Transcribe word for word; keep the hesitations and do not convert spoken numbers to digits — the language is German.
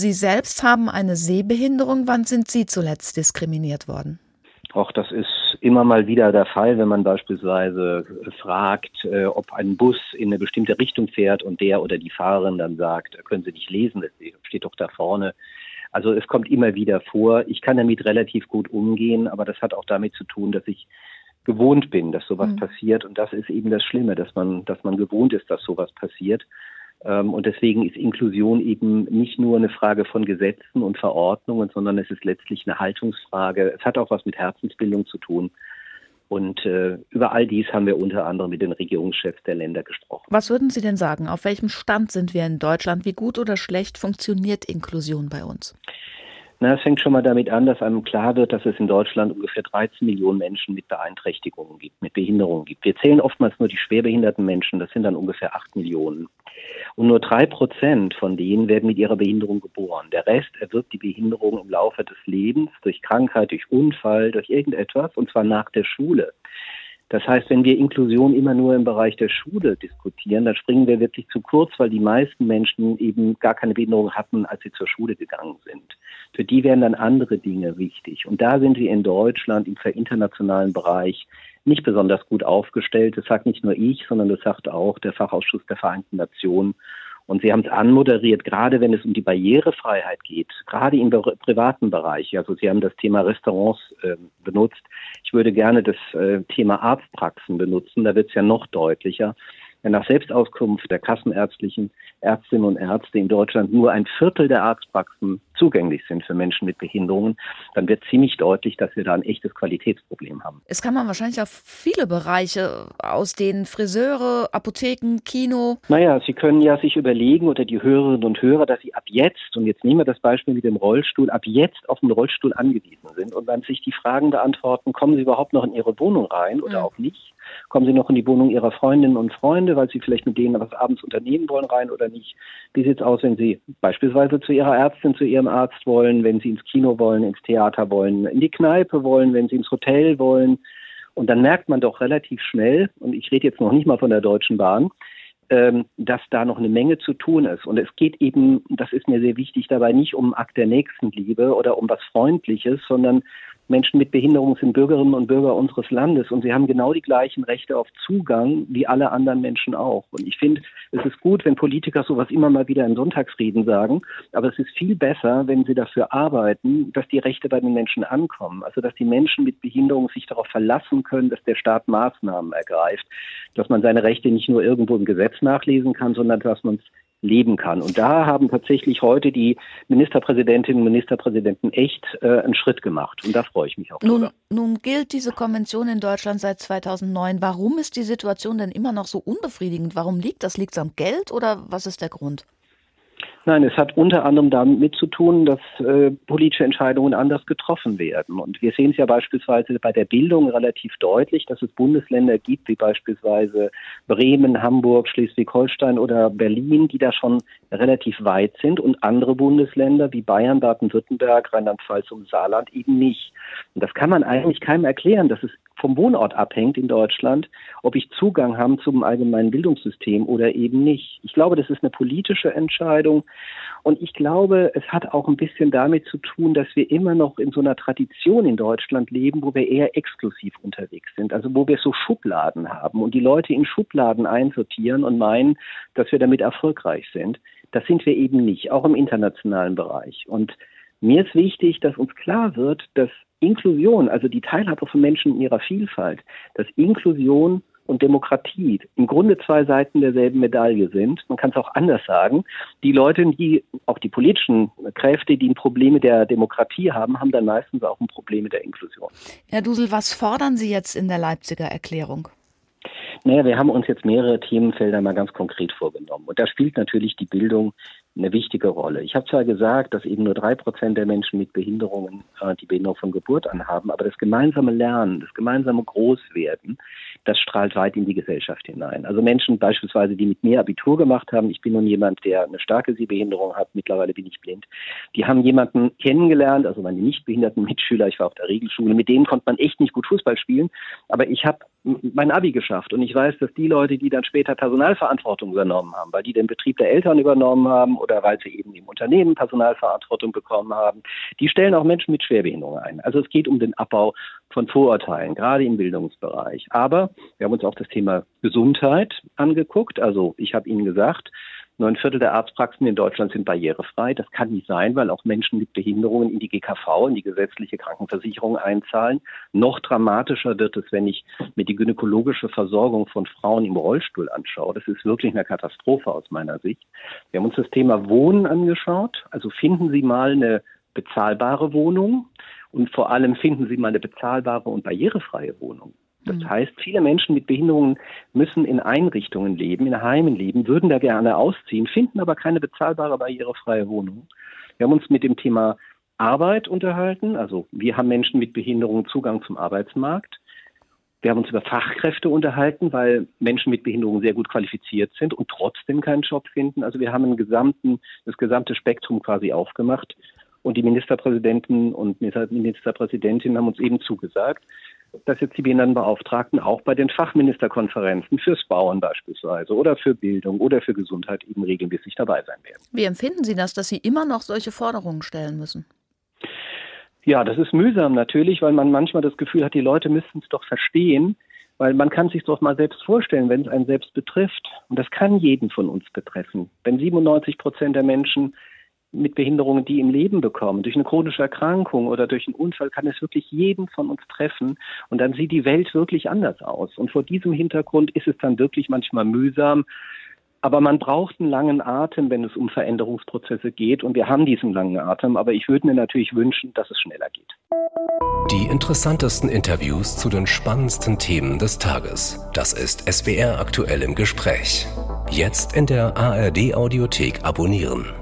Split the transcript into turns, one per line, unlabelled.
Sie selbst haben eine Sehbehinderung. Wann sind Sie zuletzt diskriminiert worden?
Auch das ist immer mal wieder der Fall, wenn man beispielsweise fragt, äh, ob ein Bus in eine bestimmte Richtung fährt und der oder die Fahrerin dann sagt, können Sie nicht lesen, das steht doch da vorne. Also es kommt immer wieder vor. Ich kann damit relativ gut umgehen, aber das hat auch damit zu tun, dass ich gewohnt bin, dass sowas mhm. passiert. Und das ist eben das Schlimme, dass man, dass man gewohnt ist, dass sowas passiert. Und deswegen ist Inklusion eben nicht nur eine Frage von Gesetzen und Verordnungen, sondern es ist letztlich eine Haltungsfrage. Es hat auch was mit Herzensbildung zu tun. Und äh, über all dies haben wir unter anderem mit den Regierungschefs der Länder gesprochen.
Was würden Sie denn sagen? Auf welchem Stand sind wir in Deutschland? Wie gut oder schlecht funktioniert Inklusion bei uns?
Na, es fängt schon mal damit an, dass einem klar wird, dass es in Deutschland ungefähr dreizehn Millionen Menschen mit Beeinträchtigungen gibt, mit Behinderungen gibt. Wir zählen oftmals nur die schwerbehinderten Menschen, das sind dann ungefähr acht Millionen. Und nur drei Prozent von denen werden mit ihrer Behinderung geboren. Der Rest erwirbt die Behinderung im Laufe des Lebens, durch Krankheit, durch Unfall, durch irgendetwas, und zwar nach der Schule. Das heißt, wenn wir Inklusion immer nur im Bereich der Schule diskutieren, dann springen wir wirklich zu kurz, weil die meisten Menschen eben gar keine Behinderung hatten, als sie zur Schule gegangen sind. Für die wären dann andere Dinge wichtig. Und da sind wir in Deutschland im internationalen Bereich nicht besonders gut aufgestellt. Das sagt nicht nur ich, sondern das sagt auch der Fachausschuss der Vereinten Nationen. Und Sie haben es anmoderiert, gerade wenn es um die Barrierefreiheit geht, gerade im privaten Bereich. Also Sie haben das Thema Restaurants äh, benutzt. Ich würde gerne das äh, Thema Arztpraxen benutzen. Da wird es ja noch deutlicher. Wenn nach Selbstauskunft der kassenärztlichen Ärztinnen und Ärzte in Deutschland nur ein Viertel der Arztpraxen zugänglich sind für Menschen mit Behinderungen, dann wird ziemlich deutlich, dass wir da ein echtes Qualitätsproblem haben.
Es kann man wahrscheinlich auf viele Bereiche ausdehnen, Friseure, Apotheken, Kino.
Naja, Sie können ja sich überlegen, oder die Hörerinnen und Hörer, dass Sie ab jetzt, und jetzt nehmen wir das Beispiel mit dem Rollstuhl, ab jetzt auf den Rollstuhl angewiesen sind und dann sich die Fragen beantworten, kommen Sie überhaupt noch in Ihre Wohnung rein oder ja. auch nicht? Kommen Sie noch in die Wohnung Ihrer Freundinnen und Freunde, weil Sie vielleicht mit denen was abends unternehmen wollen, rein oder nicht? Wie sieht es aus, wenn Sie beispielsweise zu Ihrer Ärztin, zu Ihrem Arzt wollen, wenn Sie ins Kino wollen, ins Theater wollen, in die Kneipe wollen, wenn Sie ins Hotel wollen? Und dann merkt man doch relativ schnell, und ich rede jetzt noch nicht mal von der Deutschen Bahn, ähm, dass da noch eine Menge zu tun ist. Und es geht eben, das ist mir sehr wichtig, dabei nicht um Akt der Nächstenliebe oder um was Freundliches, sondern Menschen mit Behinderung sind Bürgerinnen und Bürger unseres Landes und sie haben genau die gleichen Rechte auf Zugang wie alle anderen Menschen auch. Und ich finde, es ist gut, wenn Politiker sowas immer mal wieder in Sonntagsreden sagen, aber es ist viel besser, wenn sie dafür arbeiten, dass die Rechte bei den Menschen ankommen. Also dass die Menschen mit Behinderung sich darauf verlassen können, dass der Staat Maßnahmen ergreift, dass man seine Rechte nicht nur irgendwo im Gesetz nachlesen kann, sondern dass man es leben kann. Und da haben tatsächlich heute die Ministerpräsidentinnen und Ministerpräsidenten echt äh, einen Schritt gemacht. Und da freue ich mich auch
nun,
drüber.
Nun gilt diese Konvention in Deutschland seit zweitausendneun. Warum ist die Situation denn immer noch so unbefriedigend? Warum liegt das? Liegt es am Geld oder was ist der Grund?
Nein, es hat unter anderem damit zu tun, dass äh, politische Entscheidungen anders getroffen werden. Und wir sehen es ja beispielsweise bei der Bildung relativ deutlich, dass es Bundesländer gibt, wie beispielsweise Bremen, Hamburg, Schleswig-Holstein oder Berlin, die da schon relativ weit sind und andere Bundesländer wie Bayern, Baden-Württemberg, Rheinland-Pfalz und Saarland eben nicht. Und das kann man eigentlich keinem erklären, dass es vom Wohnort abhängt in Deutschland, ob ich Zugang habe zum allgemeinen Bildungssystem oder eben nicht. Ich glaube, das ist eine politische Entscheidung und ich glaube, es hat auch ein bisschen damit zu tun, dass wir immer noch in so einer Tradition in Deutschland leben, wo wir eher exklusiv unterwegs sind, also wo wir so Schubladen haben und die Leute in Schubladen einsortieren und meinen, dass wir damit erfolgreich sind. Das sind wir eben nicht, auch im internationalen Bereich. Und mir ist wichtig, dass uns klar wird, dass Inklusion, also die Teilhabe von Menschen in ihrer Vielfalt, dass Inklusion und Demokratie im Grunde zwei Seiten derselben Medaille sind. Man kann es auch anders sagen. Die Leute, die, auch die politischen Kräfte, die Probleme der Demokratie haben, haben dann meistens auch ein Problem mit der Inklusion.
Herr Dusel, was fordern Sie jetzt in der Leipziger Erklärung?
Naja, wir haben uns jetzt mehrere Themenfelder mal ganz konkret vorgenommen. Und da spielt natürlich die Bildung eine wichtige Rolle. Ich habe zwar gesagt, dass eben nur drei Prozent der Menschen mit Behinderungen äh, die Behinderung von Geburt an haben, aber das gemeinsame Lernen, das gemeinsame Großwerden, das strahlt weit in die Gesellschaft hinein. Also Menschen beispielsweise, die mit mir Abitur gemacht haben, ich bin nun jemand, der eine starke Sehbehinderung hat, mittlerweile bin ich blind, die haben jemanden kennengelernt, also meine nicht behinderten Mitschüler, ich war auf der Regelschule, mit denen konnte man echt nicht gut Fußball spielen, aber ich habe mein Abi geschafft und ich weiß, dass die Leute, die dann später Personalverantwortung übernommen haben, weil die den Betrieb der Eltern übernommen haben oder weil sie eben im Unternehmen Personalverantwortung bekommen haben, die stellen auch Menschen mit Schwerbehinderung ein. Also es geht um den Abbau von Vorurteilen, gerade im Bildungsbereich. Aber wir haben uns auch das Thema Gesundheit angeguckt. Also ich habe Ihnen gesagt, neun Viertel der Arztpraxen in Deutschland sind barrierefrei. Das kann nicht sein, weil auch Menschen mit Behinderungen in die G K V, in die gesetzliche Krankenversicherung einzahlen. Noch dramatischer wird es, wenn ich mir die gynäkologische Versorgung von Frauen im Rollstuhl anschaue. Das ist wirklich eine Katastrophe aus meiner Sicht. Wir haben uns das Thema Wohnen angeschaut. Also finden Sie mal eine bezahlbare Wohnung und vor allem finden Sie mal eine bezahlbare und barrierefreie Wohnung. Das heißt, viele Menschen mit Behinderungen müssen in Einrichtungen leben, in Heimen leben, würden da gerne ausziehen, finden aber keine bezahlbare, barrierefreie Wohnung. Wir haben uns mit dem Thema Arbeit unterhalten. Also wir haben Menschen mit Behinderungen Zugang zum Arbeitsmarkt. Wir haben uns über Fachkräfte unterhalten, weil Menschen mit Behinderungen sehr gut qualifiziert sind und trotzdem keinen Job finden. Also wir haben einen gesamten, das gesamte Spektrum quasi aufgemacht. Und die Ministerpräsidenten und Ministerpräsidentinnen haben uns eben zugesagt, dass jetzt die Behindertenbeauftragten auch bei den Fachministerkonferenzen fürs Bauen beispielsweise oder für Bildung oder für Gesundheit eben regelmäßig dabei sein werden.
Wie empfinden Sie das, dass Sie immer noch solche Forderungen stellen müssen?
Ja, das ist mühsam natürlich, weil man manchmal das Gefühl hat, die Leute müssten es doch verstehen, weil man kann sich doch mal selbst vorstellen, wenn es einen selbst betrifft. Und das kann jeden von uns betreffen. Wenn siebenundneunzig Prozent der Menschen mit Behinderungen, die im Leben bekommen, durch eine chronische Erkrankung oder durch einen Unfall, kann es wirklich jeden von uns treffen. Und dann sieht die Welt wirklich anders aus. Und vor diesem Hintergrund ist es dann wirklich manchmal mühsam. Aber man braucht einen langen Atem, wenn es um Veränderungsprozesse geht. Und wir haben diesen langen Atem. Aber ich würde mir natürlich wünschen, dass es schneller geht.
Die interessantesten Interviews zu den spannendsten Themen des Tages. Das ist S W R aktuell im Gespräch. Jetzt in der A R D Audiothek abonnieren.